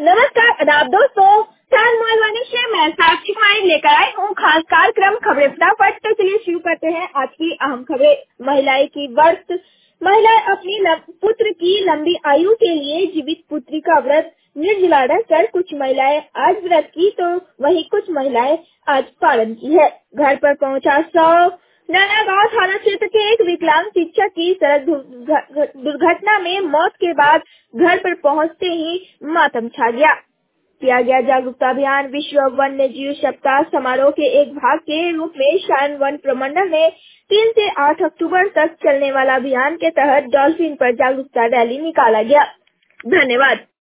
नमस्कार आदाब दोस्तों, चांद मोबाइल से मैं साक्षी कुमारी लेकर आई हूँ खास कार्यक्रम खबरें फटाफट। तो चलिए शुरू करते हैं आज की अहम खबरें। महिलाएं की व्रत। महिलाएं अपनी पुत्र की लंबी आयु के लिए जीवित पुत्री का व्रत निर्जला रहकर कुछ महिलाएं आज व्रत की तो वहीं कुछ महिलाएं आज पालन की है। घर पर पहुंचा 100 नया गांव थाना क्षेत्र के एक विकलांग शिक्षक की सड़क दुर्घटना में मौत के बाद घर पर पहुंचते ही मातम छा गया। किया गया जागरूकता अभियान। विश्व वन्य जीव सप्ताह समारोह के एक भाग के रूप में शान वन प्रमंडल में 3 से 8 अक्टूबर तक चलने वाला अभियान के तहत डॉल्फिन पर जागरूकता रैली निकाला गया। धन्यवाद।